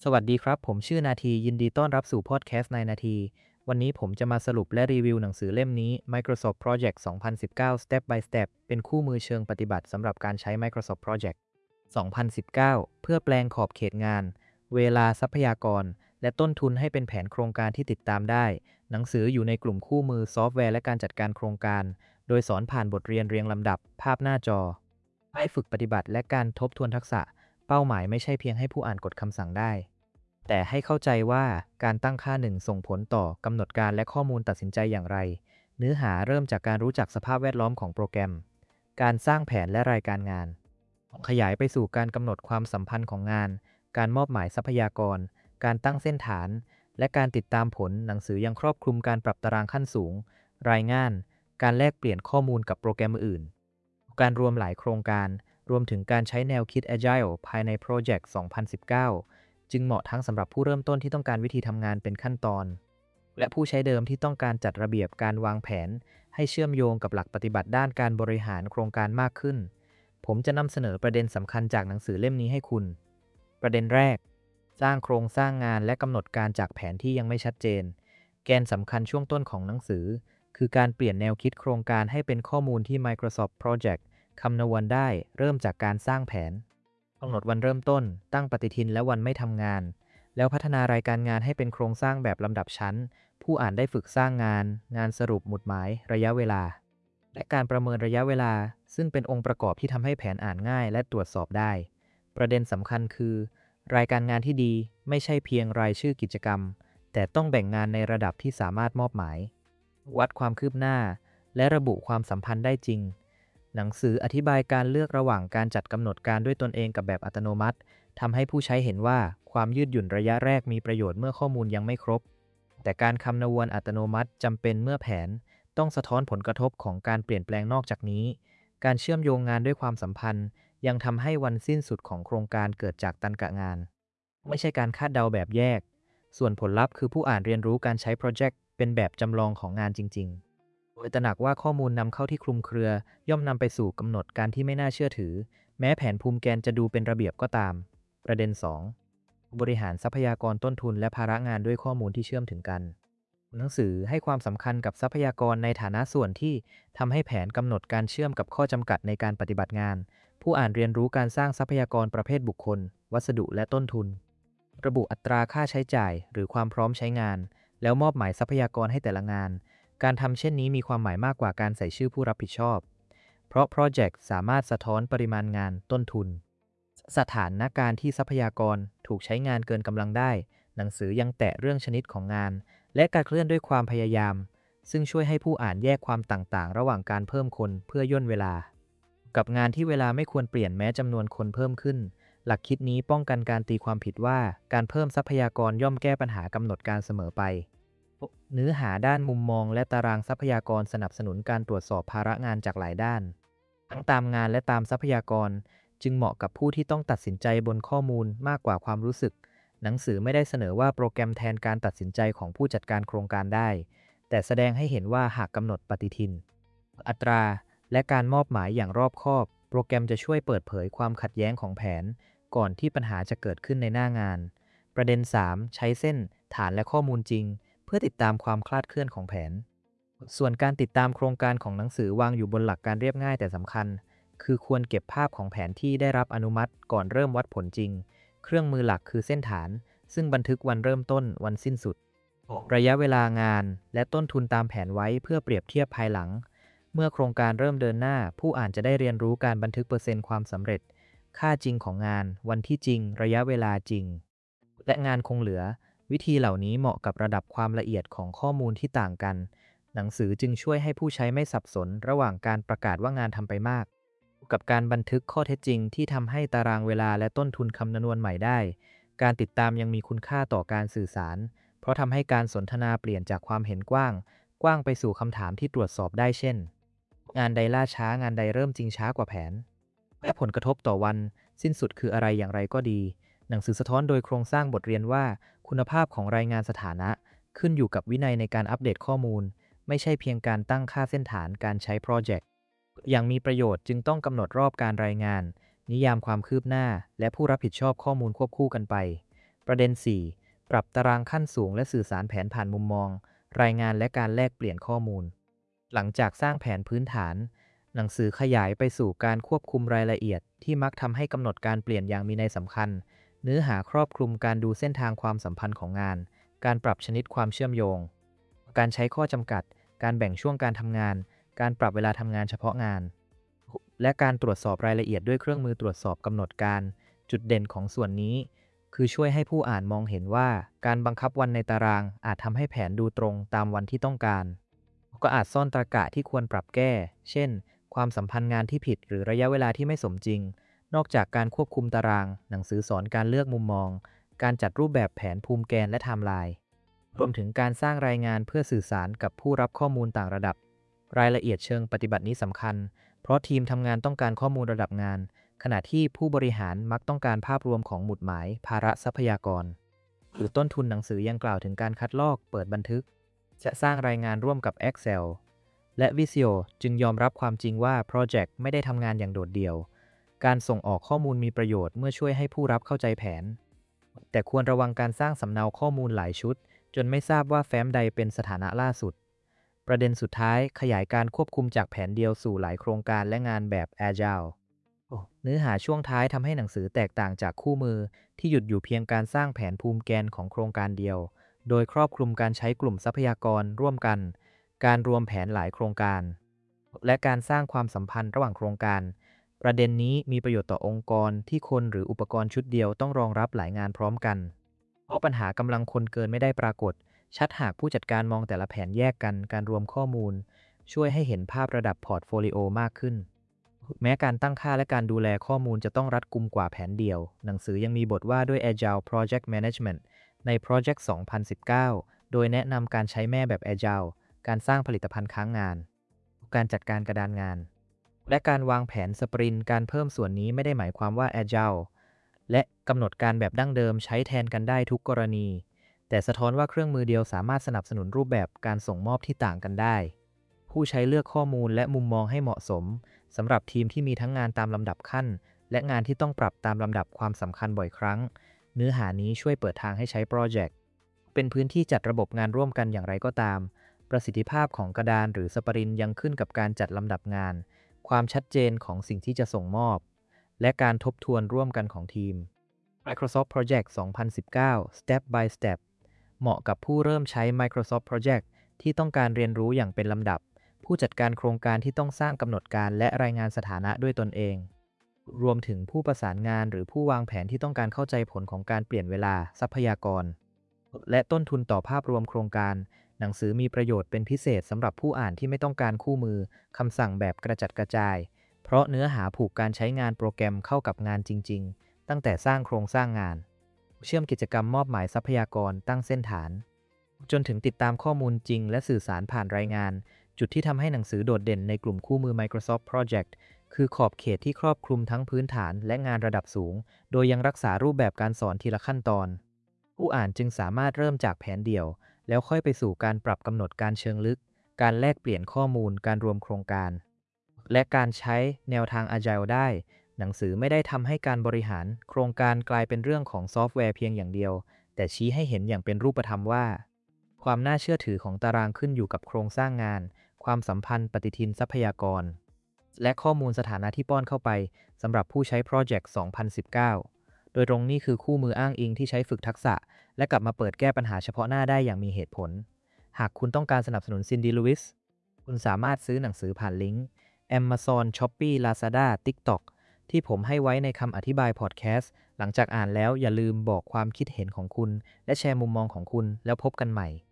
สวัสดีครับผมชื่อนาทียินดีต้อนรับสู่พอดแคสต์ในนาทีวันนี้ผมจะมาสรุปและรีวิวหนังสือเล่มนี้ Microsoft Project 2019 Step by Step เป็นคู่มือเชิงปฏิบัติสำหรับการใช้ Microsoft Project 2019 เพื่อแปลงขอบเขตงานเวลาทรัพยากรและต้นทุนให้เป็นแผนโครงการที่ติดตามได้หนังสืออยู่ในกลุ่มคู่มือซอฟต์แวร์และการจัดการโครงการโดยสอนผ่านบทเรียนเรียงลำดับภาพหน้าจอให้ฝึกปฏิบัติและการทบทวนทักษะเป้าหมายไม่ใช่เพียงให้ผู้อ่านกดคำสั่งได้ แต่ให้เข้าใจว่าการตั้งค่าหนึ่งส่งผลต่อกำหนดการและข้อมูลตัดสินใจอย่างไร เนื้อหาเริ่มจากการรู้จักสภาพแวดล้อมของโปรแกรม การสร้างแผนและรายการงาน ขยายไปสู่การกำหนดความสัมพันธ์ของงาน การมอบหมายทรัพยากร การตั้งเส้นฐาน และการติดตามผลหนังสือยังครอบคลุมการปรับตารางขั้นสูง รายงาน การแลกเปลี่ยนข้อมูลกับโปรแกรมอื่น การรวมหลายโครงการ รวมถึงการใช้แนวคิด Agile ภายใน Project 2019 จึงเหมาะทั้งสำหรับผู้เริ่มต้นที่ต้องการวิธีทำงานเป็นขั้นตอน และผู้ใช้เดิมที่ต้องการจัดระเบียบการวางแผนให้เชื่อมโยงกับหลักปฏิบัติด้านการบริหารโครงการมากขึ้น ผมจะนำเสนอประเด็นสำคัญจากหนังสือเล่มนี้ให้คุณ ประเด็นแรก สร้างโครงสร้างงานและกำหนดการจากแผนที่ยังไม่ชัดเจน แกนสำคัญช่วงต้นของหนังสือ คือการเปลี่ยนแนวคิดโครงการให้เป็นข้อมูลที่ Microsoft Project คำนวณได้เริ่มจากการสร้างแผนกำหนดวันเริ่มต้นตั้งปฏิทินและวันไม่ทำงานแล้วพัฒนารายการงานให้เป็นโครงสร้างแบบลำดับชั้นผู้อ่านได้ฝึกสร้างงานสรุปหมุดหมายระยะเวลาและการประเมินระยะเวลาซึ่งเป็นองค์ประกอบที่ทำให้แผนอ่านง่ายและตรวจสอบได้ประเด็นสำคัญคือรายการงานที่ดีไม่ใช่เพียงรายชื่อกิจกรรมแต่ต้องแบ่งงานในระดับที่สามารถมอบหมายวัดความคืบหน้าและระบุความสัมพันธ์ได้จริง หนังสืออธิบายการเลือกระหว่างการจัดกำหนดการด้วยตนเองกับแบบอัตโนมัติทำให้ผู้ใช้เห็นว่าความยืดหยุ่นระยะแรกมีประโยชน์เมื่อข้อมูลยังไม่ครบแต่การคำนวณอัตโนมัติจำเป็นเมื่อแผนต้องสะท้อนผลกระทบของการเปลี่ยนแปลงนอกจากนี้การเชื่อมโยงงานด้วยความสัมพันธ์ยังทำให้วันสิ้นสุดของโครงการเกิดจากตรรกะงานไม่ใช่การคาดเดาแบบแยกส่วนผลลัพธ์คือผู้อ่านเรียนรู้การใช้โปรเจกต์เป็นแบบจำลองของงานจริงๆ โดยตระหนักว่าข้อมูลนำเข้าที่คลุมเครือย่อมนำไปสู่กำหนดการที่ไม่น่าเชื่อถือแม้แผนภูมิแกนจะดูเป็นระเบียบก็ตามประเด็น2บริหารทรัพยากรต้นทุนและภาระงานด้วยข้อมูลที่เชื่อมถึงกันหนังสือให้ความสำคัญกับทรัพยากรในฐานะส่วนที่ทำให้แผนกำหนดการเชื่อมกับข้อจำกัดในการปฏิบัติงานผู้อ่านเรียนรู้การสร้างทรัพยากรประเภทบุคคลวัสดุและต้นทุนระบุอัตราค่าใช้จ่ายหรือความพร้อมใช้งานแล้วมอบหมายทรัพยากรให้แต่ละงาน การทำเช่นนี้มีความหมายมากกว่าการใส่ชื่อผู้รับผิดชอบ เพราะโปรเจกต์สามารถสะท้อนปริมาณงานต้นทุน สถานการณ์ที่ทรัพยากรถูกใช้งานเกินกำลังได้ หนังสือยังแตะเรื่องชนิดของงาน และการเคลื่อนด้วยความพยายาม ซึ่งช่วยให้ผู้อ่านแยกความต่างๆ ระหว่างการเพิ่มคนเพื่อย่นเวลา กับงานที่เวลาไม่ควรเปลี่ยนแม้จำนวนคนเพิ่มขึ้น หลักคิดนี้ป้องกันการตีความผิดว่าการเพิ่มทรัพยากรย่อมแก้ปัญหากำหนดการเสมอไป เนื้อหาด้านมุมมองและตารางทรัพยากรสนับสนุนการตรวจสอบภาระงานจากหลายด้านทั้งตามงานและตามทรัพยากรจึงเหมาะกับผู้ที่ต้องตัดสินใจบนข้อมูลมากกว่าความรู้สึกหนังสือไม่ได้เสนอว่าโปรแกรมแทนการตัดสินใจของผู้จัดการโครงการได้แต่แสดงให้เห็นว่าหากกำหนดปฏิทินอัตราและการมอบหมายอย่างรอบคอบโปรแกรมจะช่วยเปิดเผยความขัดแย้งของแผนก่อนที่ปัญหาจะเกิดขึ้นในหน้างานประเด็น3ใช้เส้นฐานและข้อมูลจริงเพื่อติดตามความคลาดเคลื่อนของแผน ส่วนการติดตามโครงการของหนังสือวางอยู่บนหลักการเรียบง่ายแต่สำคัญ คือควรเก็บภาพของแผนที่ได้รับอนุมัติก่อนเริ่มวัดผลจริง เครื่องมือหลักคือเส้นฐาน ซึ่งบันทึกวันเริ่มต้นวันสิ้นสุด ระยะเวลางานและต้นทุนตามแผนไว้เพื่อเปรียบเทียบภายหลัง เมื่อโครงการเริ่มเดินหน้า ผู้อ่านจะได้เรียนรู้การบันทึกเปอร์เซ็นต์ความสำเร็จ ค่าจริงของงาน วันที่จริง ระยะเวลาจริง และงานคงเหลือ วิธีเหล่านี้เหมาะกับระดับความละเอียดของข้อมูลที่ต่างกัน หนังสือจึงช่วยให้ผู้ใช้ไม่สับสนระหว่างการประกาศว่างานทำไปมาก กับการบันทึกข้อเท็จจริงที่ทำให้ตารางเวลาและต้นทุนคำนวณใหม่ได้ การติดตามยังมีคุณค่าต่อการสื่อสาร เพราะทำให้การสนทนาเปลี่ยนจากความเห็นกว้างไปสู่คำถามที่ตรวจสอบได้เช่น งานใดล่าช้างานใดเริ่มจริงช้ากว่าแผนและผลกระทบต่อวันสิ้นสุดคืออะไรอย่างไรก็ดี หนังสือสะท้อนโดยโครงสร้างบทเรียนว่าคุณภาพของรายงานสถานะขึ้นอยู่กับวินัยในการอัปเดตข้อมูล ไม่ใช่เพียงการตั้งค่าเส้นฐานการใช้โปรเจกต์อย่างมีประโยชน์จึงต้องกำหนดรอบการรายงาน นิยามความคืบหน้า และผู้รับผิดชอบข้อมูลควบคู่กันไปประเด็น 4. ปรับตารางขั้นสูงและสื่อสารแผนผ่านมุมมองรายงานและการแลกเปลี่ยนข้อมูลหลังจากสร้างแผนพื้นฐานหนังสือขยายไปสู่การควบคุมรายละเอียดที่มักทำให้กำหนดการเปลี่ยนอย่างมีนัยสำคัญเนื้อหาครอบคลุมการดูเส้นทางความสัมพันธ์ของงานการปรับชนิดความเชื่อมโยงการใช้ข้อจำกัดการแบ่งช่วงการทำงานการปรับเวลาทำงานเฉพาะงานและการตรวจสอบรายละเอียดด้วยเครื่องมือตรวจสอบกำหนดการจุดเด่นของส่วนนี้คือช่วยให้ผู้อ่านมองเห็นว่าการบังคับวันในตารางอาจทำให้แผนดูตรงตามวันที่ต้องการก็อาจซ่อนตรรกะที่ควรปรับแก้เช่นความสัมพันธ์งานที่ผิดหรือระยะเวลาที่ไม่สมจริงนอกจากการควบคุมตารางหนังสือสอนการเลือกมุมมองการจัดรูปแบบแผนภูมิแกนและไทม์ไลน์รวมถึงการสร้างรายงานเพื่อสื่อสารกับผู้รับข้อมูลต่างระดับรายละเอียดเชิงปฏิบัตินี้สำคัญเพราะทีมทำงานต้องการข้อมูลระดับงานขณะที่ผู้บริหารมักต้องการภาพรวมของหมุดหมายภาระทรัพยากรหรือต้นทุนหนังสือยังกล่าวถึงการคัดลอกเปิดบันทึกจะสร้างรายงานร่วมกับ Excel และ Visio จึงยอมรับความจริงว่าโปรเจกต์ไม่ได้ทำงานอย่างโดดเดี่ยวการส่งออกข้อมูลมีประโยชน์เมื่อช่วยให้ผู้รับเข้าใจแผนแต่ควรระวังการสร้างสำเนาข้อมูลหลายชุดจนไม่ทราบว่าแฟ้มใดเป็นสถานะล่าสุดประเด็นสุดท้ายขยายการควบคุมจากแผนเดียวสู่หลายโครงการและงานแบบ Agile เนื้อหาช่วงท้ายทำให้หนังสือแตกต่างจากคู่มือที่หยุดอยู่เพียงการสร้างแผนภูมิแกนของโครงการเดียวโดยครอบคลุมการใช้กลุ่มทรัพยากรร่วมกันการรวมแผนหลายโครงการและการสร้างความสัมพันธ์ระหว่างโครงการประเด็นนี้มีประโยชน์ต่อองค์กรที่คนหรืออุปกรณ์ชุดเดียวต้องรองรับหลายงานพร้อมกันเพราะปัญหากำลังคนเกินไม่ได้ปรากฏชัดหากผู้จัดการมองแต่ละแผนแยกกันการรวมข้อมูลช่วยให้เห็นภาพระดับพอร์ตโฟลิโอมากขึ้นแม้การตั้งค่าและการดูแลข้อมูลจะต้องรัดกุมกว่าแผนเดียวหนังสือยังมีบทว่าด้วย Agile Project Management ใน Project 2019 โดยแนะนำการใช้แม่แบบ Agile การสร้างผลิตภัณฑ์ค้างงานการจัดการกระดานงานและการวางแผนสปรินต์การเพิ่มส่วนนี้ไม่ได้หมายความว่า Agile และกำหนดการแบบดั้งเดิมใช้แทนกันได้ทุกกรณีแต่สะท้อนว่าเครื่องมือเดียวสามารถสนับสนุนรูปแบบการส่งมอบที่ต่างกันได้ผู้ใช้เลือกข้อมูลและมุมมองให้เหมาะสมสำหรับทีมที่มีทั้งงานตามลำดับขั้นและงานที่ต้องปรับตามลำดับความสำคัญบ่อยครั้งเนื้อหานี้ช่วยเปิดทางให้ใช้โปรเจกต์เป็นพื้นที่จัดระบบงานร่วมกันอย่างไรก็ตามประสิทธิภาพของกระดานหรือสปรินต์ยังขึ้นกับการจัดลำดับงานความชัดเจนของสิ่งที่จะส่งมอบและการทบทวนร่วมกันของทีม Microsoft Project 2019 Step by Step เหมาะกับผู้เริ่มใช้ Microsoft Project ที่ต้องการเรียนรู้อย่างเป็นลำดับผู้จัดการโครงการที่ต้องสร้างกำหนดการและรายงานสถานะด้วยตนเองรวมถึงผู้ประสานงานหรือผู้วางแผนที่ต้องการเข้าใจผลของการเปลี่ยนเวลาทรัพยากรและต้นทุนต่อภาพรวมโครงการหนังสือมีประโยชน์เป็นพิเศษสำหรับผู้อ่านที่ไม่ต้องการคู่มือคำสั่งแบบกระจัดกระจายเพราะเนื้อหาผูกการใช้งานโปรแกรมเข้ากับงานจริงๆตั้งแต่สร้างโครงสร้างงานเชื่อมกิจกรรมมอบหมายทรัพยากรตั้งเส้นฐานจนถึงติดตามข้อมูลจริงและสื่อสารผ่านรายงานจุดที่ทำให้หนังสือโดดเด่นในกลุ่มคู่มือ Microsoft Project คือขอบเขตที่ครอบคลุมทั้งพื้นฐานและงานระดับสูงโดยยังรักษารูปแบบการสอนทีละขั้นตอนผู้อ่านจึงสามารถเริ่มจากแผนเดี่ยวแล้วค่อยไปสู่การปรับกำหนดการเชิงลึกการแลกเปลี่ยนข้อมูลการรวมโครงการและการใช้แนวทาง Agile ได้หนังสือไม่ได้ทำให้การบริหารโครงการกลายเป็นเรื่องของซอฟต์แวร์เพียงอย่างเดียวแต่ชี้ให้เห็นอย่างเป็นรูปธรรมว่าความน่าเชื่อถือของตารางขึ้นอยู่กับโครงสร้างงานความสัมพันธ์ปฏิทินทรัพยากรและข้อมูลสถานะที่ป้อนเข้าไปสำหรับผู้ใช้โปรเจกต์ 2019 โดยตรงนี้คือคู่มืออ้างอิงที่ใช้ฝึกทักษะและกลับมาเปิดแก้ปัญหาเฉพาะหน้าได้อย่างมีเหตุผลหากคุณต้องการสนับสนุนซินดี้ ลูอิสคุณสามารถซื้อหนังสือผ่านลิงก์ Amazon Shopee Lazada TikTok ที่ผมให้ไว้ในคำอธิบายพอดแคสต์หลังจากอ่านแล้วอย่าลืมบอกความคิดเห็นของคุณและแชร์มุมมองของคุณแล้วพบกันใหม่